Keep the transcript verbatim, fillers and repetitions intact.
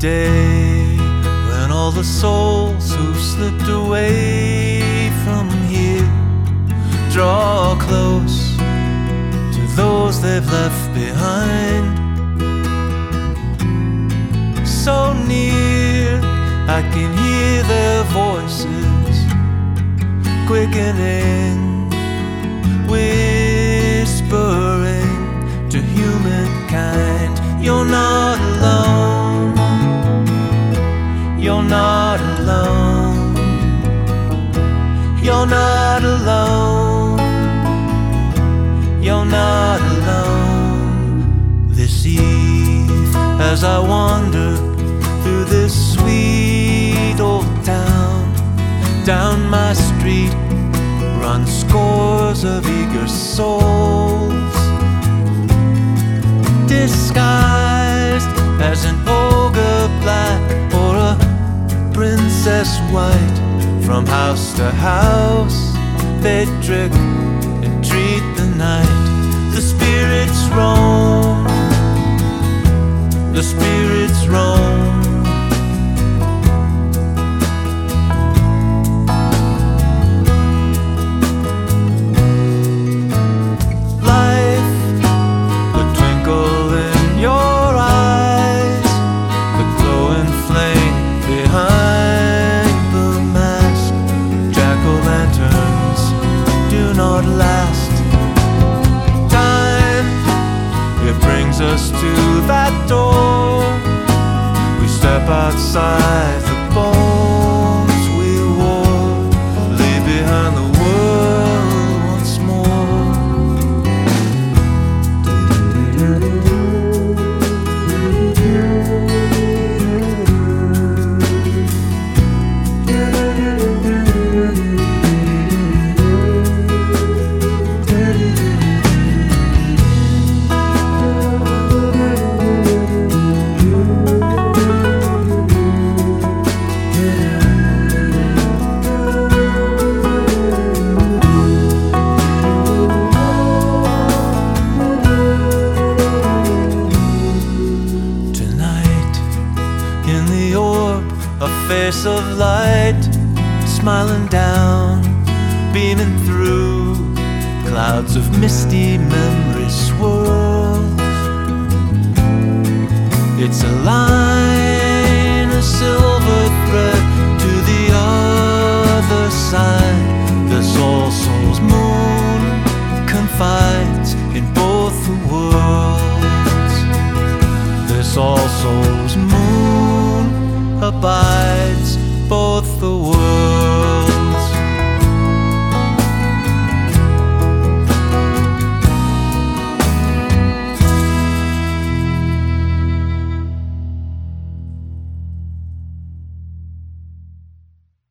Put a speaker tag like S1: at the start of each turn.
S1: day when all the souls who've slipped away from here draw close to those they've left behind. So near, I can hear their voices quickening, whispering to humankind. You're not alone, you're not alone, you're not alone, you're not alone. This eve, as I wander through this sweet old town, down my street run scores of eager souls, disguised as an ogre black or a princess white. From house to house they trick and treat the night. The spirits roam, the spirits roam. Us to that door, we step outside the bones we wore, leave behind the world once more. A face of light smiling down, beaming through clouds of misty memory swirls. It's a line, a silver thread to the other side. This All Souls moon confides in both the worlds. This All Souls moon abides both the worlds.